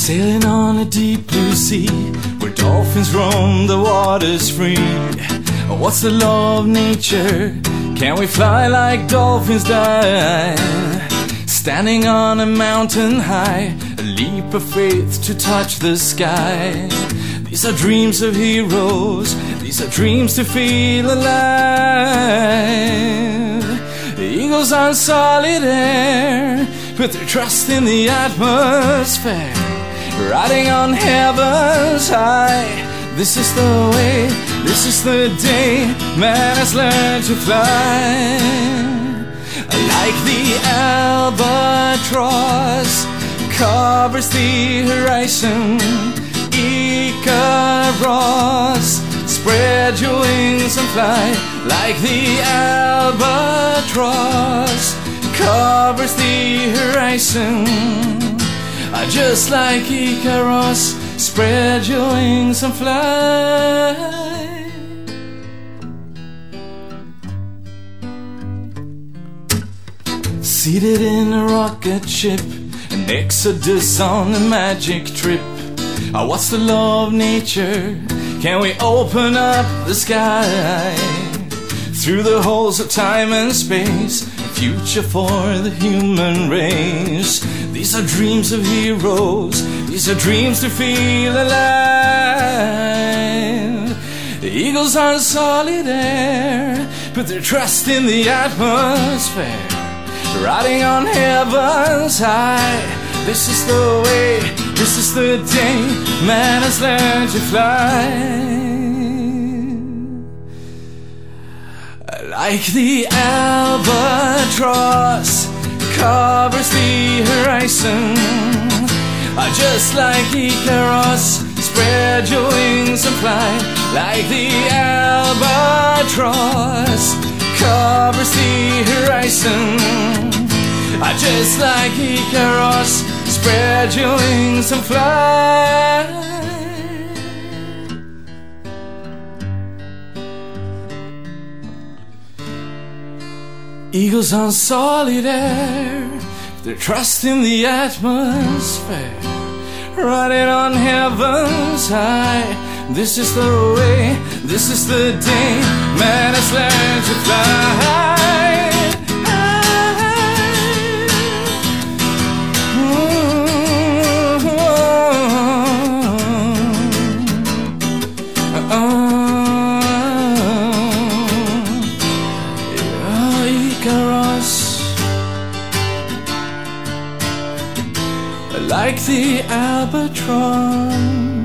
Sailing on a deep blue sea where dolphins roam, the water's free. What's the law of nature? Can we fly like dolphins dive? Standing on a mountain high, a leap of faith to touch the sky. These are dreams of heroes, these are dreams to feel alive. The eagles on solid air put their trust in the atmosphere, riding on heaven's high. This is the way, this is the day man has learned to fly. Like the albatross covers the horizon, Icarus, spread your wings and fly. Like the albatross covers the horizon, just like Icarus, spread your wings and fly. Seated in a rocket ship, an exodus on a magic trip. What's the law of nature? Can we open up the sky? Through the holes of time and space, a future for the human race. These are dreams of heroes, these are dreams to feel alive. The eagles on solid air put their trust in the atmosphere, riding on heaven's high. This is the way, this is the day man has learned to fly. Like the albatross covers the horizon, just like Icarus, spread your wings and fly. Like the albatross covers the horizon, just like Icarus, spread your wings and fly. Eagles on solid air, their trust in the atmosphere, riding on heaven's high. This is the way, this is the day man has learned to fly. Like the albatross.